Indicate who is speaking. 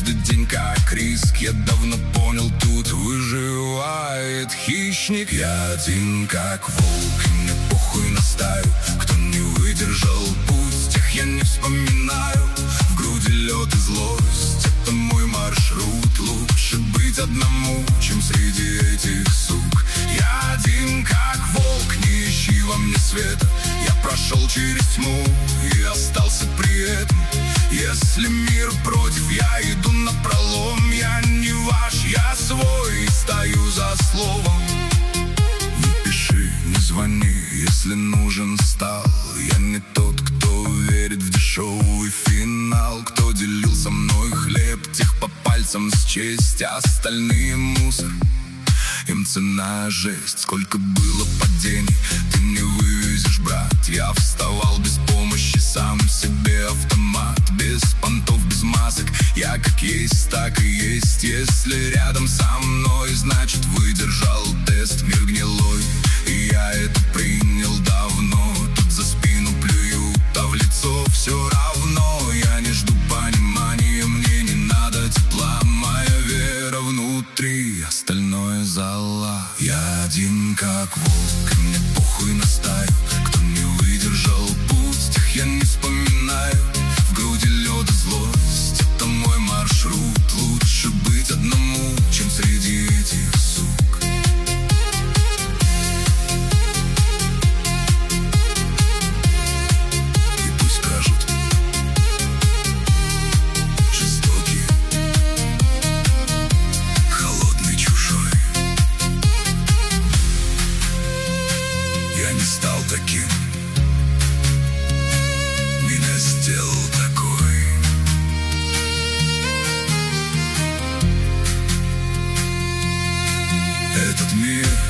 Speaker 1: каждый день как риск. Я давно понял, тут выживает хищник. Я один как волк, и мне похуй на стаю. Кто не выдержал путь, тех я не вспоминаю. В груди лед и злость, это мой маршрут. Лучше быть одному, чем среди этих сук. Я один как волк, не ищи во мне света. Я прошел через тьму и остался при этом. Если мир против, я иду напролом. Я не ваш, я свой, и стою за словом. Не пиши, не звони, если нужен стал. Я не тот, кто верит в дешевый финал. Кто делил со мной хлеб, тех по пальцам счесть. Остальные мусор, им цена жесть. Сколько было падений, ты не вывезешь, брат. Я вставал без помощи, сам себе автомат. Без понтов, без масок, я как есть, так и есть. Если рядом со мной, значит выдержал тест. Мир гнилой, и я это принял давно. Тут за спину плюют, а в лицо все равно. Я не жду понимания, мне не надо тепла. Моя вера внутри, остальное зала. Я один как волк, и мне похуй на стаю. Кто не выдержал путь, тех я не вспоминаю. В груди лед и злость, это мой маршрут. Лучше быть одному, чем среди этих сук. И пусть скажут жестокий, холодный, чужой. Я не стал таким, меня сделал такой. Этот мир